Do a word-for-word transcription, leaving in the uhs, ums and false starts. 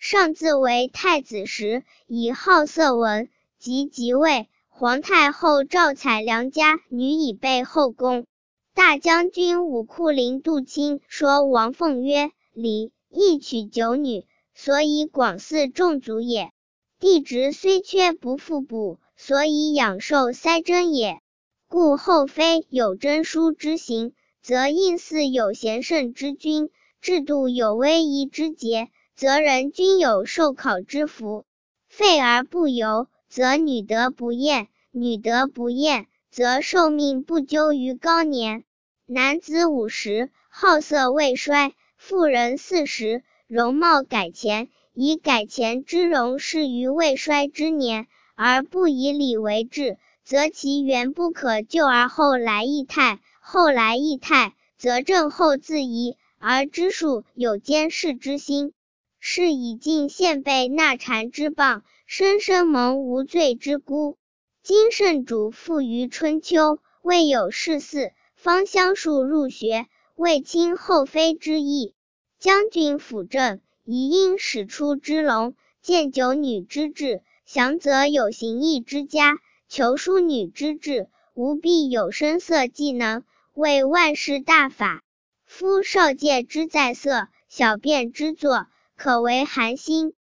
上自为太子时，以好色文，及即位，皇太后赵采良家女以备后宫。大将军武库林杜卿说王凤曰：礼亦娶九女，所以广祀众族也。帝职虽缺不复补，所以养寿塞珍也。故后妃有真淑之行，则应祀有贤圣之君，制度有威仪之节，则人均有受考之福。废而不由，则女德不厌；女德不厌，则寿命不究于高年。男子五十，好色未衰；妇人四十，容貌改前。以改前之容适于未衰之年，而不以礼为制，则其原不可救而后来易态，后来易态，则正后自疑，而知数有监视之心。是以晋献被纳谗之谤，生生蒙无罪之辜。今圣主复于春秋，未有事祀，方相术入学，为亲后妃之意。将军辅政，宜因始出之隆，见九女之制，详则有行义之家，求淑女之制，无必有声色技能，为万事大法。夫少介之在色，小便之作，可为寒心。